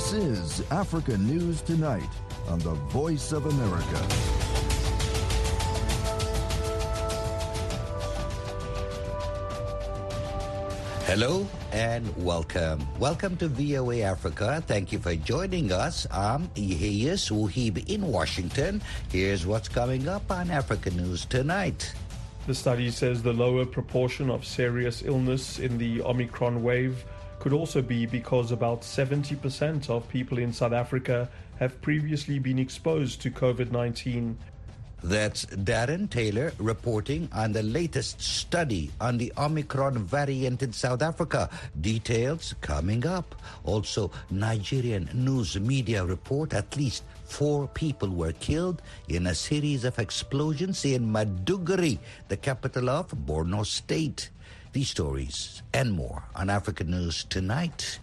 This is Africa News Tonight on the Voice of America. Hello and welcome. Welcome to VOA Africa. Thank you for joining us. I'm Iheyes Wuhib in Washington. Here's what's coming up on Africa News Tonight. The study says the lower proportion of serious illness in the Omicron wave could also be because about 70% of people in South Africa have previously been exposed to COVID-19. That's Darren Taylor reporting on the latest study on the Omicron variant in South Africa. Details coming up. Also, Nigerian news media report at least 4 people were killed in a series of explosions in Maiduguri, the capital of Borno State. These stories and more on Africa News Tonight.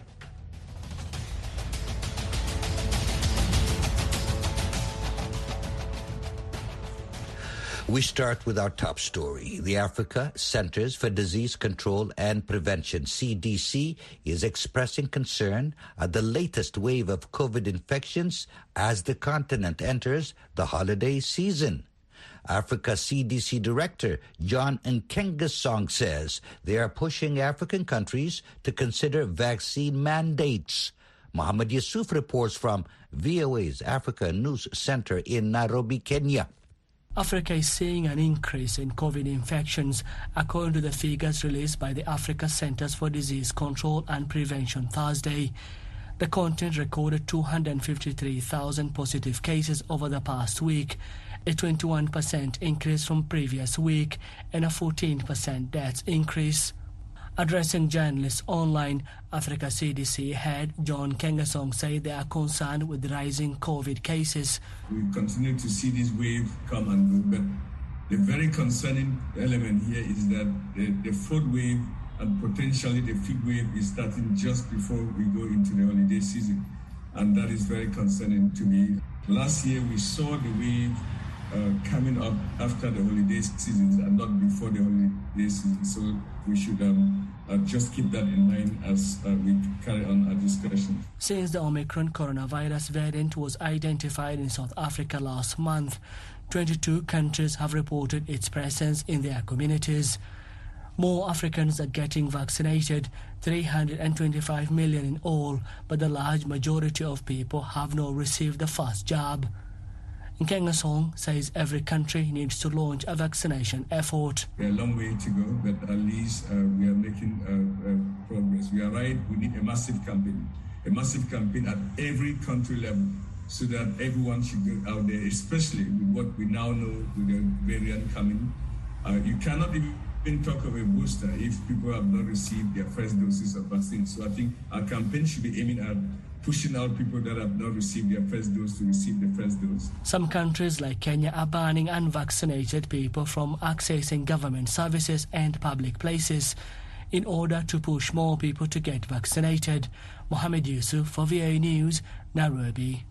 We start with our top story. The Africa Centers for Disease Control and Prevention, CDC, is expressing concern at the latest wave of COVID infections as the continent enters the holiday season. Africa CDC Director John Nkengasong says they are pushing African countries to consider vaccine mandates. Mohammed Yusuf reports from VOA's Africa News Center in Nairobi, Kenya. Africa is seeing an increase in COVID infections, according to the figures released by the Africa Centers for Disease Control and Prevention Thursday. The continent recorded 253,000 positive cases over the past week, a 21% increase from previous week, and a 14% deaths increase. Addressing journalists online, Africa CDC head John Nkengasong said they are concerned with the rising COVID cases. We continue to see this wave come and go, but the very concerning element here is that the fourth wave and potentially the fifth wave is starting just before we go into the holiday season, and that is very concerning to me. Last year we saw the wave coming up after the holiday seasons and not before the holiday season, so we should just keep that in mind as we carry on our discussion. Since the Omicron coronavirus variant was identified in South Africa last month, 22 countries have reported its presence in their communities. More Africans are getting vaccinated, 325 million in all, but the large majority of people have not received the first jab. Nkengasong says every country needs to launch a vaccination effort. We have a long way to go, but at least we are making progress. We are right, we need a massive campaign at every country level so that everyone should go out there, especially with what we now know with the variant coming. You cannot even talk of a booster if people have not received their first doses of vaccine. So I think our campaign should be aiming at pushing out people that have not received their first dose to receive the first dose. Some countries like Kenya are banning unvaccinated people from accessing government services and public places in order to push more people to get vaccinated. Mohammed Yusuf for VOA News, Nairobi.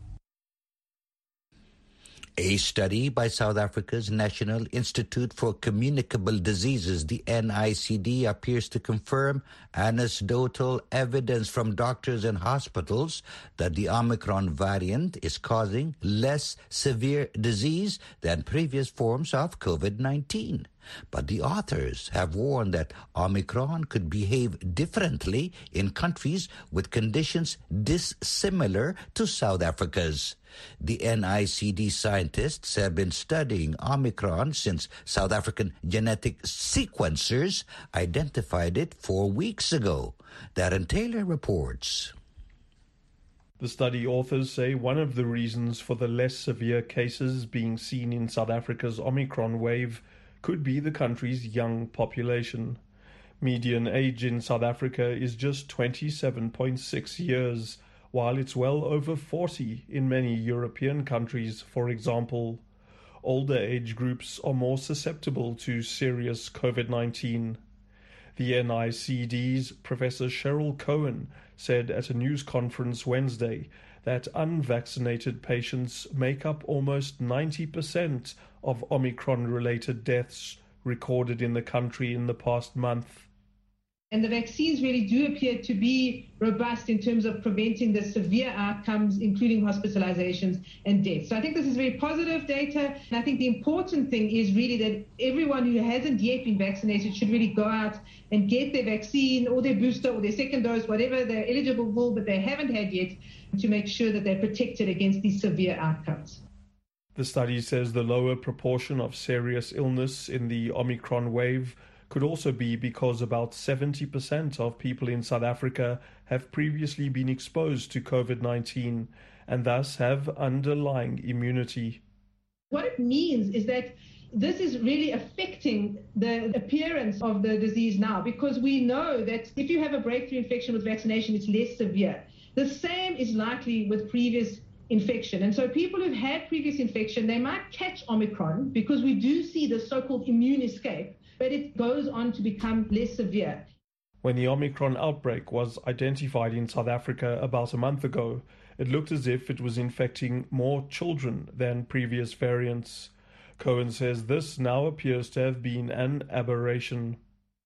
A study by South Africa's National Institute for Communicable Diseases, the NICD, appears to confirm anecdotal evidence from doctors and hospitals that the Omicron variant is causing less severe disease than previous forms of COVID-19. But the authors have warned that Omicron could behave differently in countries with conditions dissimilar to South Africa's. The NICD scientists have been studying Omicron since South African genetic sequencers identified it 4 weeks ago. Darren Taylor reports. The study authors say one of the reasons for the less severe cases being seen in South Africa's Omicron wave could be the country's young population. Median age in South Africa is just 27.6 years, while it's well over 40 in many European countries, for example. Older age groups are more susceptible to serious COVID-19. The NICD's Professor Cheryl Cohen said at a news conference Wednesday that unvaccinated patients make up almost 90% of Omicron-related deaths recorded in the country in the past month. And the vaccines really do appear to be robust in terms of preventing the severe outcomes, including hospitalizations and deaths. So I think this is very positive data. And I think the important thing is really that everyone who hasn't yet been vaccinated should really go out and get their vaccine or their booster or their second dose, whatever they're eligible for, but they haven't had yet, to make sure that they're protected against these severe outcomes. The study says the lower proportion of serious illness in the Omicron wave could also be because about 70% of people in South Africa have previously been exposed to COVID-19 and thus have underlying immunity. What it means is that this is really affecting the appearance of the disease now, because we know that if you have a breakthrough infection with vaccination, it's less severe. The same is likely with previous infection. And so people who've had previous infection, they might catch Omicron because we do see the so-called immune escape, but it goes on to become less severe. When the Omicron outbreak was identified in South Africa about a month ago, it looked as if it was infecting more children than previous variants. Cohen says this now appears to have been an aberration.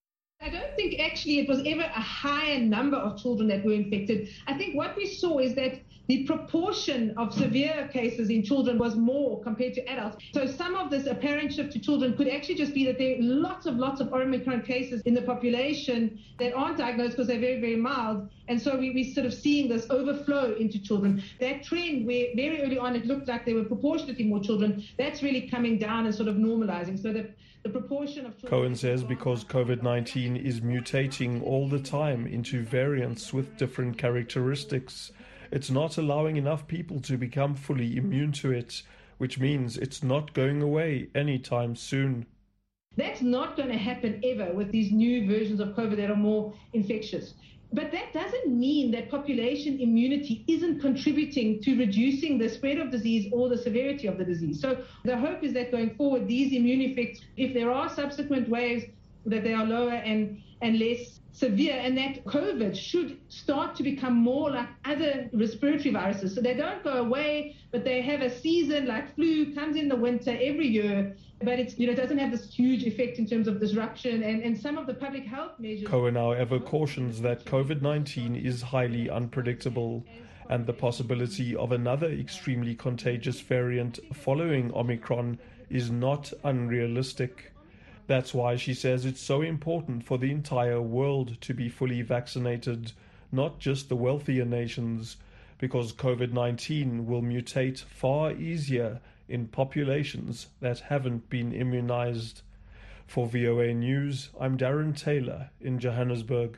I don't think actually it was ever a higher number of children that were infected. I think what we saw is that the proportion of severe cases in children was more compared to adults. So some of this apparent shift to children could actually just be that there are lots of Omicron cases in the population that aren't diagnosed because they're very, very mild. And so we're sort of seeing this overflow into children. That trend where very early on it looked like there were proportionately more children, that's really coming down and sort of normalizing. So that the proportion of children... Cohen says because COVID-19 is mutating all the time into variants with different characteristics, it's not allowing enough people to become fully immune to it, which means it's not going away anytime soon. That's not going to happen ever with these new versions of COVID that are more infectious. But that doesn't mean that population immunity isn't contributing to reducing the spread of disease or the severity of the disease. So the hope is that going forward, these immune effects, if there are subsequent waves, that they are lower and less severe, and that COVID should start to become more like other respiratory viruses. So they don't go away, but they have a season like flu, comes in the winter every year, but it's, it doesn't have this huge effect in terms of disruption and some of the public health measures. Cohen, however, cautions that COVID-19 is highly unpredictable, and the possibility of another extremely contagious variant following Omicron is not unrealistic. That's why she says it's so important for the entire world to be fully vaccinated, not just the wealthier nations, because COVID-19 will mutate far easier in populations that haven't been immunized. For VOA News, I'm Darren Taylor in Johannesburg.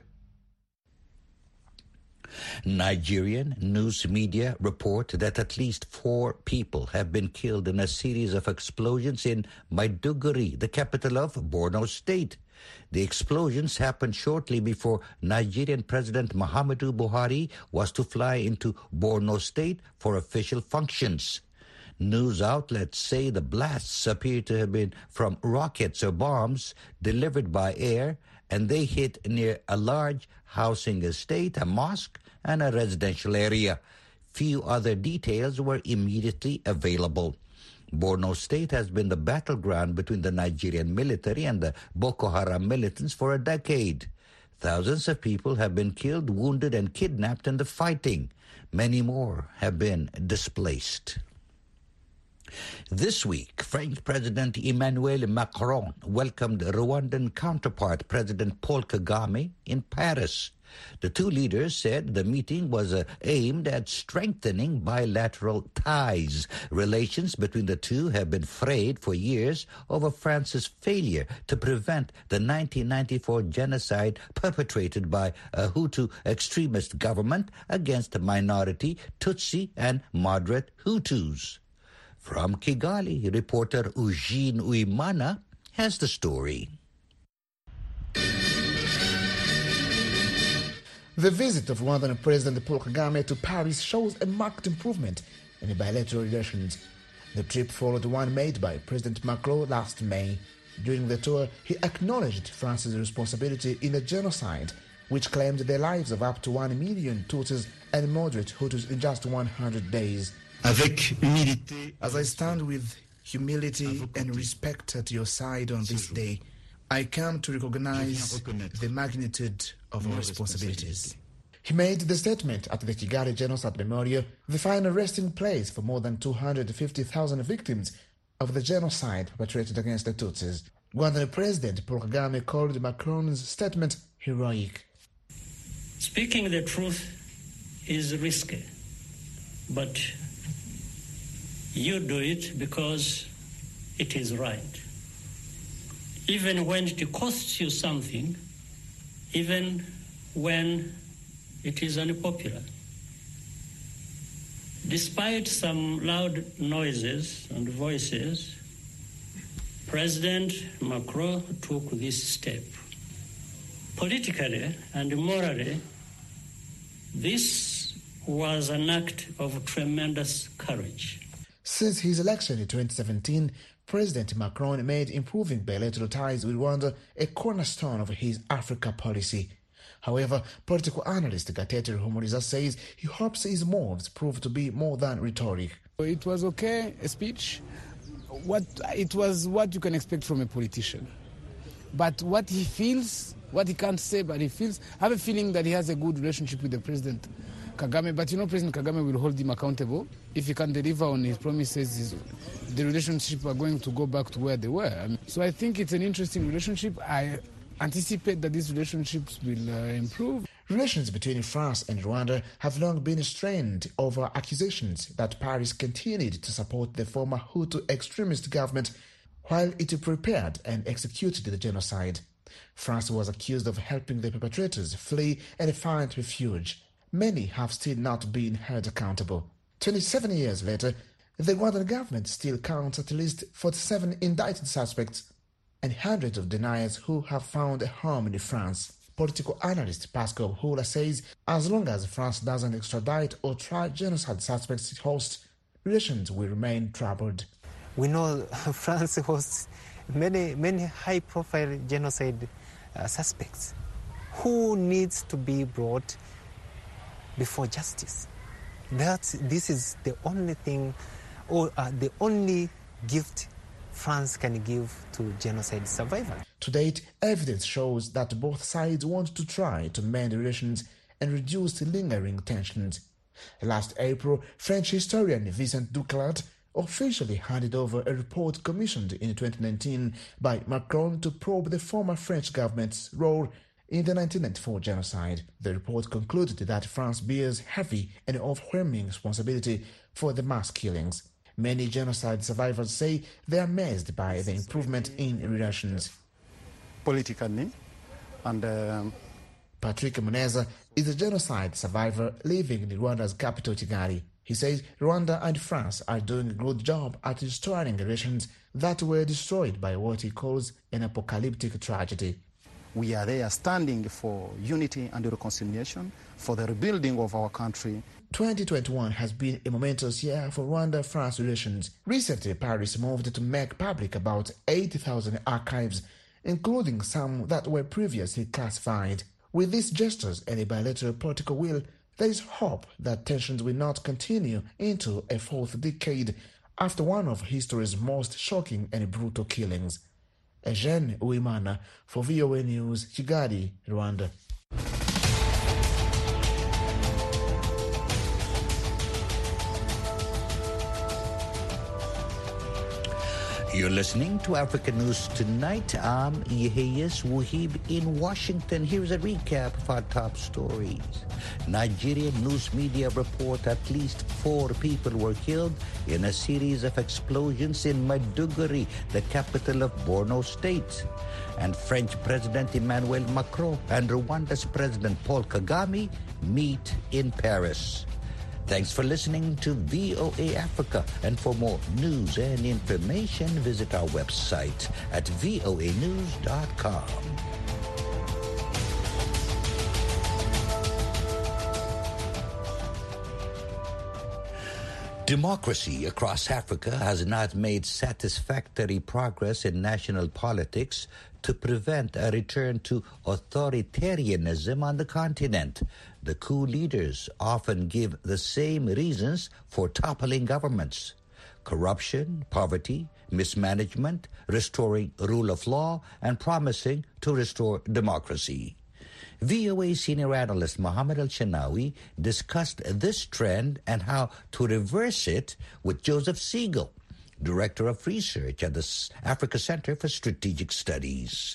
Nigerian news media report that at least 4 people have been killed in a series of explosions in Maiduguri, the capital of Borno State. The explosions happened shortly before Nigerian President Muhammadu Buhari was to fly into Borno State for official functions. News outlets say the blasts appear to have been from rockets or bombs delivered by air, and they hit near a large housing estate, a mosque, and a residential area. Few other details were immediately available. Borno State has been the battleground between the Nigerian military and the Boko Haram militants for a decade. Thousands of people have been killed, wounded, and kidnapped in the fighting. Many more have been displaced. This week, French President Emmanuel Macron welcomed Rwandan counterpart President Paul Kagame in Paris. The two leaders said the meeting was aimed at strengthening bilateral ties. Relations between the two have been frayed for years over France's failure to prevent the 1994 genocide perpetrated by a Hutu extremist government against minority Tutsi and moderate Hutus. From Kigali, reporter Eugene Uimana has the story. The visit of Rwandan President Paul Kagame to Paris shows a marked improvement in the bilateral relations. The trip followed one made by President Macron last May. During the tour, he acknowledged France's responsibility in the genocide, which claimed the lives of up to 1 million Tutsis and moderate Hutus in just 100 days. As I stand with humility and respect at your side on this day, I come to recognize the magnitude of our responsibilities. He made the statement at the Kigali Genocide Memorial, the final resting place for more than 250,000 victims of the genocide perpetrated against the Tutsis. Rwandan President Paul Kagame called Macron's statement heroic. Speaking the truth is risky, but you do it because it is right. Even when it costs you something, even when it is unpopular. Despite some loud noises and voices, President Macron took this step. Politically and morally, this was an act of tremendous courage. Since his election in 2017, President Macron made improving bilateral ties with Rwanda a cornerstone of his Africa policy. However, political analyst Gatete Ruhumuriza says he hopes his moves prove to be more than rhetoric. It was okay, a speech. It was what you can expect from a politician. But what he feels, what he can't say, but he feels, I have a feeling that he has a good relationship with the President Kagame. But President Kagame will hold him accountable. If he can deliver on his promises, the relationship are going to go back to where they were. So I think it's an interesting relationship. I anticipate that these relationships will improve. Relations between France and Rwanda have long been strained over accusations that Paris continued to support the former Hutu extremist government while it prepared and executed the genocide. France was accused of helping the perpetrators flee and find refuge. Many have still not been held accountable. 27 years later, the Rwandan government still counts at least 47 indicted suspects and hundreds of deniers who have found a home in France. Political analyst Pascal Hula says as long as France doesn't extradite or try genocide suspects it hosts, relations will remain troubled. We know France hosts many high-profile genocide suspects who needs to be brought before justice. This is the only thing, or the only gift France can give to genocide survivors. To date, evidence shows that both sides want to try to mend relations and reduce the lingering tensions. Last April, French historian Vincent Duclat officially handed over a report commissioned in 2019 by Macron to probe the former French government's role in the 1994 genocide. The report concluded that France bears heavy and overwhelming responsibility for the mass killings. Many genocide survivors say they are amazed by the improvement in relations. Politically, and Patrick Muneza is a genocide survivor living in Rwanda's capital, Kigali. He says Rwanda and France are doing a good job at restoring relations that were destroyed by what he calls an apocalyptic tragedy. We are there standing for unity and reconciliation, for the rebuilding of our country. 2021 has been a momentous year for Rwanda-France relations. Recently, Paris moved to make public about 80,000 archives, including some that were previously classified. With these gestures and a bilateral political will, there is hope that tensions will not continue into a fourth decade after one of history's most shocking and brutal killings. Eugene Uwimana for VOA News, Kigali, Rwanda. You're listening to Africa News Tonight. I'm Yeheyes Wuhib in Washington. Here's a recap of our top stories. Nigerian news media report at least 4 people were killed in a series of explosions in Maiduguri, the capital of Borno State. And French President Emmanuel Macron and Rwanda's President Paul Kagame meet in Paris. Thanks for listening to VOA Africa. And for more news and information, visit our website at voanews.com. Democracy across Africa has not made satisfactory progress in national politics to prevent a return to authoritarianism on the continent. The coup leaders often give the same reasons for toppling governments: corruption, poverty, mismanagement, restoring rule of law, and promising to restore democracy. VOA senior analyst Mohammed Al-Shanawi discussed this trend and how to reverse it with Joseph Siegel, Director of Research at the Africa Center for Strategic Studies.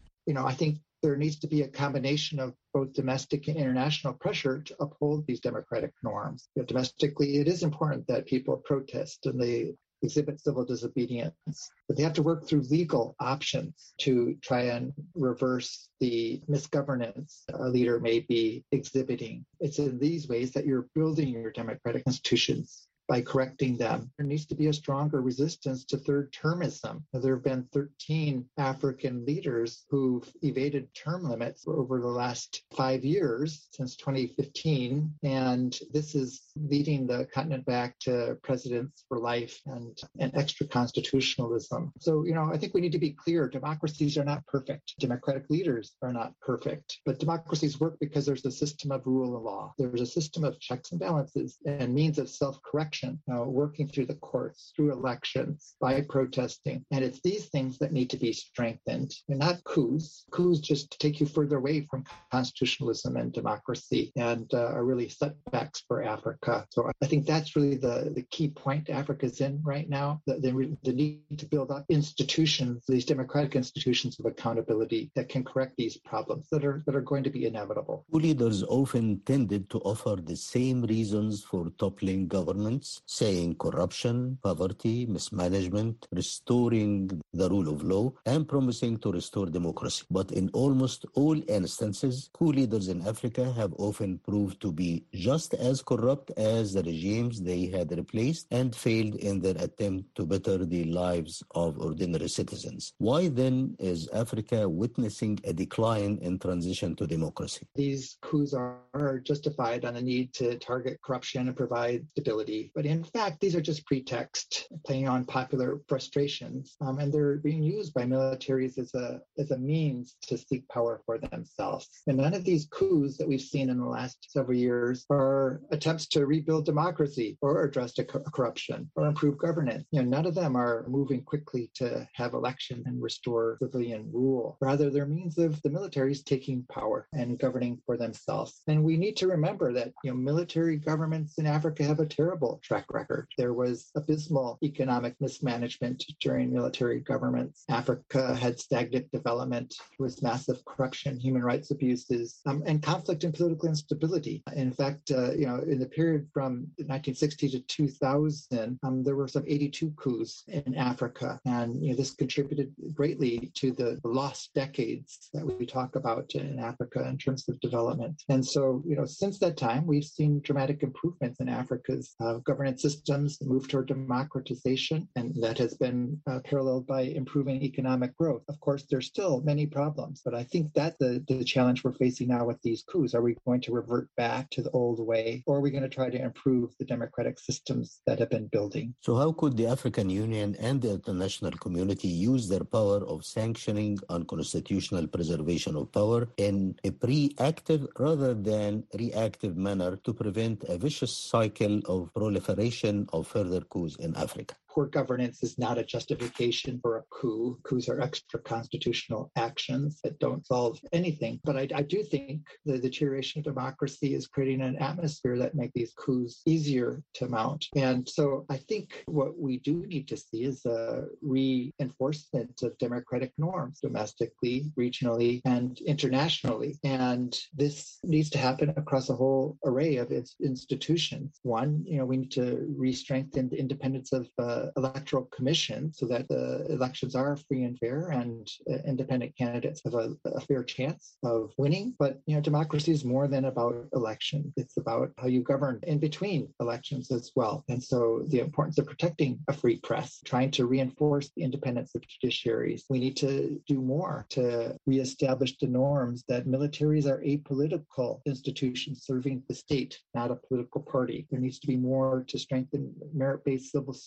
I think there needs to be a combination of both domestic and international pressure to uphold these democratic norms. Domestically, it is important that people protest and they exhibit civil disobedience, but they have to work through legal options to try and reverse the misgovernance a leader may be exhibiting. It's in these ways that you're building your democratic institutions. By correcting them, there needs to be a stronger resistance to third-termism. There have been 13 African leaders who've evaded term limits over the last 5 years, since 2015, and this is leading the continent back to presidents for life and extra constitutionalism. So, I think we need to be clear, democracies are not perfect. Democratic leaders are not perfect, but democracies work because there's a system of rule of law. There's a system of checks and balances and means of self-correction. Working through the courts, through elections, by protesting. And it's these things that need to be strengthened, and not coups. Coups just take you further away from constitutionalism and democracy and are really setbacks for Africa. So I think that's really the key point Africa's in right now, the need to build up institutions, these democratic institutions of accountability that can correct these problems that are going to be inevitable. Leaders often tended to offer the same reasons for toppling governments, saying corruption, poverty, mismanagement, restoring the rule of law, and promising to restore democracy. But in almost all instances, coup leaders in Africa have often proved to be just as corrupt as the regimes they had replaced and failed in their attempt to better the lives of ordinary citizens. Why then is Africa witnessing a decline in transition to democracy? These coups are justified on the need to target corruption and provide stability. But in fact, these are just pretext, playing on popular frustrations, and they're being used by militaries as a means to seek power for themselves. And none of these coups that we've seen in the last several years are attempts to rebuild democracy or address corruption or improve governance. None of them are moving quickly to have elections and restore civilian rule. Rather, they're means of the militaries taking power and governing for themselves. And we need to remember that military governments in Africa have a terrible track record. There was abysmal economic mismanagement during military governments. Africa had stagnant development with massive corruption, human rights abuses, and conflict and political instability. In fact, in the period from 1960 to 2000, there were some 82 coups in Africa, and this contributed greatly to the lost decades that we talk about in Africa in terms of development. And so, since that time, we've seen dramatic improvements in Africa's governance systems, move toward democratization, and that has been paralleled by improving economic growth. Of course, there's still many problems, but I think that's the challenge we're facing now with these coups. Are we going to revert back to the old way, or are we going to try to improve the democratic systems that have been building? So how could the African Union and the international community use their power of sanctioning unconstitutional preservation of power in a proactive rather than reactive manner to prevent a vicious cycle of proliferation of further coups in Africa? Poor governance is not a justification for a coup. Coups are extra-constitutional actions that don't solve anything. But I do think the deterioration of democracy is creating an atmosphere that makes these coups easier to mount. And so I think what we do need to see is a reinforcement of democratic norms domestically, regionally, and internationally. And this needs to happen across a whole array of its institutions. One, we need to re-strengthen the independence of electoral commission so that the elections are free and fair and independent candidates have a fair chance of winning. But, democracy is more than about elections. It's about how you govern in between elections as well. And so the importance of protecting a free press, trying to reinforce the independence of judiciaries. We need to do more to reestablish the norms that militaries are apolitical institutions serving the state, not a political party. There needs to be more to strengthen merit-based civil services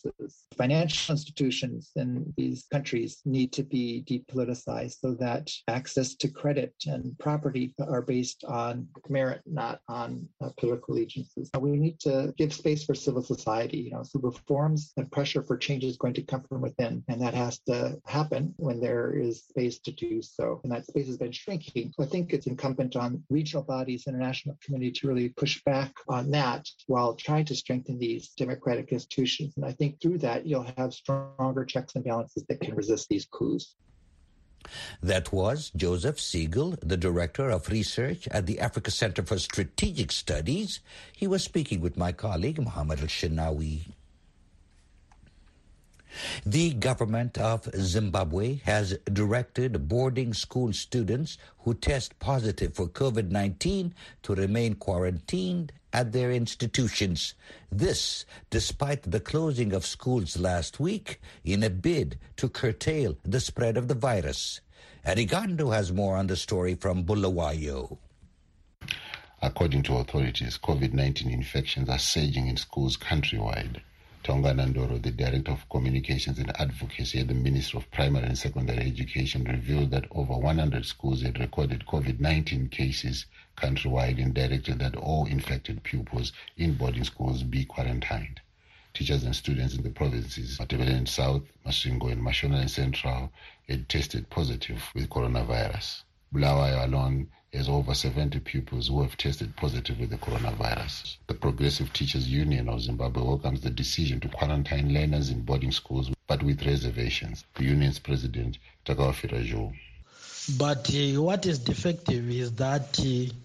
resources. Financial institutions in these countries need to be depoliticized so that access to credit and property are based on merit, not on political allegiances. We need to give space for civil society. So reforms and pressure for change is going to come from within, and that has to happen when there is space to do so. And that space has been shrinking. So I think it's incumbent on regional bodies, international community to really push back on that while trying to strengthen these democratic institutions. And I think through that, you'll have stronger checks and balances that can resist these coups. That was Joseph Siegel, the Director of Research at the Africa Center for Strategic Studies. He was speaking with my colleague, Mohammed Al-Shinawi. The government of Zimbabwe has directed boarding school students who test positive for COVID-19 to remain quarantined at their institutions. This, despite the closing of schools last week in a bid to curtail the spread of the virus. Arigandu has more on the story from Bulawayo. According to authorities, COVID-19 infections are surging in schools countrywide. Tonga Nandoro, the Director of Communications and Advocacy at the Ministry of Primary and Secondary Education, revealed that over 100 schools had recorded COVID-19 cases countrywide and directed that all infected pupils in boarding schools be quarantined. Teachers and students in the provinces, Matabeleland South, Masvingo and Mashonaland Central, had tested positive with coronavirus. Bulawayo alone has over 70 pupils who have tested positive with the coronavirus. The Progressive Teachers Union of Zimbabwe welcomes the decision to quarantine learners in boarding schools, but with reservations. The union's president, Takawafira Joe. But what is defective is that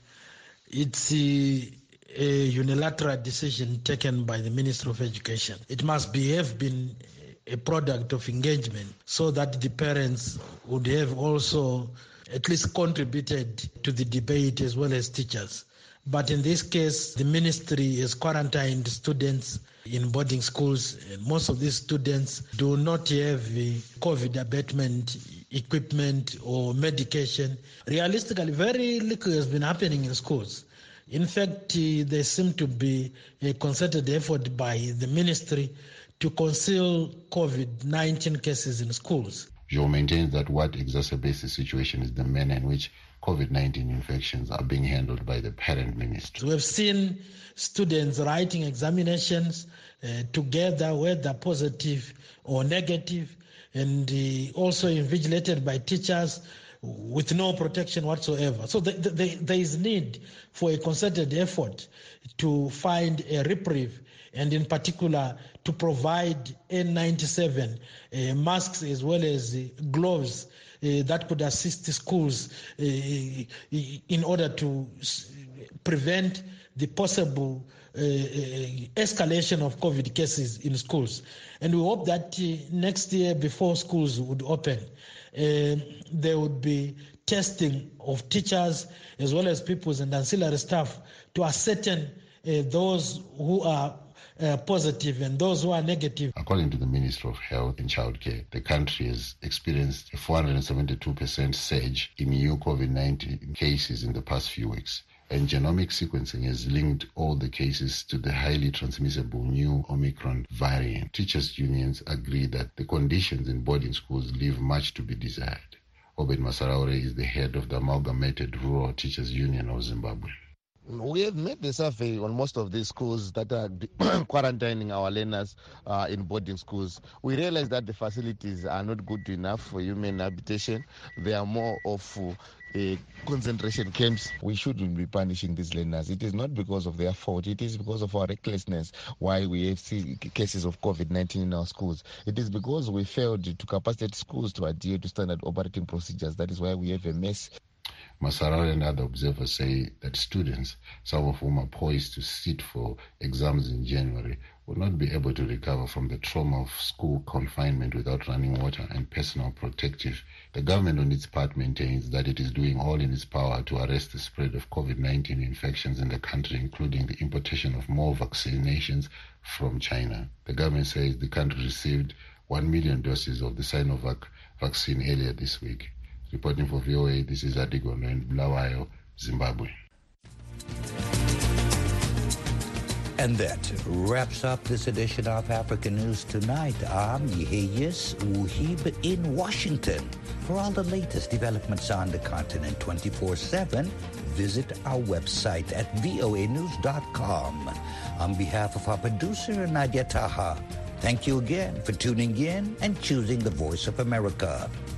it's a unilateral decision taken by the Ministry of Education. It must have been a product of engagement so that the parents would have also at least contributed to the debate as well as teachers. But in this case, the ministry has quarantined students in boarding schools, and most of these students do not have COVID abatement equipment or medication. Realistically, very little has been happening in schools. In fact, there seems to be a concerted effort by the ministry to conceal COVID-19 cases in schools. Joe maintains that what exacerbates the situation is the manner in which COVID-19 infections are being handled by the parent ministry. We have seen students writing examinations together, whether positive or negative, and also invigilated by teachers with no protection whatsoever. So there is need for a concerted effort to find a reprieve, and in particular to provide N97 masks as well as gloves that could assist the schools in order to prevent the possible escalation of COVID cases in schools. And we hope that next year, before schools would open, there would be testing of teachers as well as pupils and ancillary staff to ascertain those who are positive and those who are negative. According to the Ministry of Health and Childcare, the country has experienced a 472% surge in new COVID-19 cases in the past few weeks. And genomic sequencing has linked all the cases to the highly transmissible new Omicron variant. Teachers' unions agree that the conditions in boarding schools leave much to be desired. Obed Masaraure is the head of the Amalgamated Rural Teachers Union of Zimbabwe. We have made the survey on most of these schools that are quarantining our learners in boarding schools. We realize that the facilities are not good enough for human habitation. They are more of concentration camps. We shouldn't be punishing these learners. It is not because of their fault. It is because of our recklessness why we have seen cases of COVID-19 in our schools. It is because we failed to capacitate schools to adhere to standard operating procedures. That is why we have a mess. Masarau and other observers say that students, some of whom are poised to sit for exams in January, will not be able to recover from the trauma of school confinement without running water and personal protective. The government on its part maintains that it is doing all in its power to arrest the spread of COVID-19 infections in the country, including the importation of more vaccinations from China. The government says the country received 1 million doses of the Sinovac vaccine earlier this week. Reporting for VOA, this is Adigono in Bulawayo, Zimbabwe. And that wraps up this edition of African News Tonight. I'm Yeheyes Wuhib in Washington. For all the latest developments on the continent 24/7, visit our website at voanews.com. On behalf of our producer, Nadia Taha, thank you again for tuning in and choosing the Voice of America.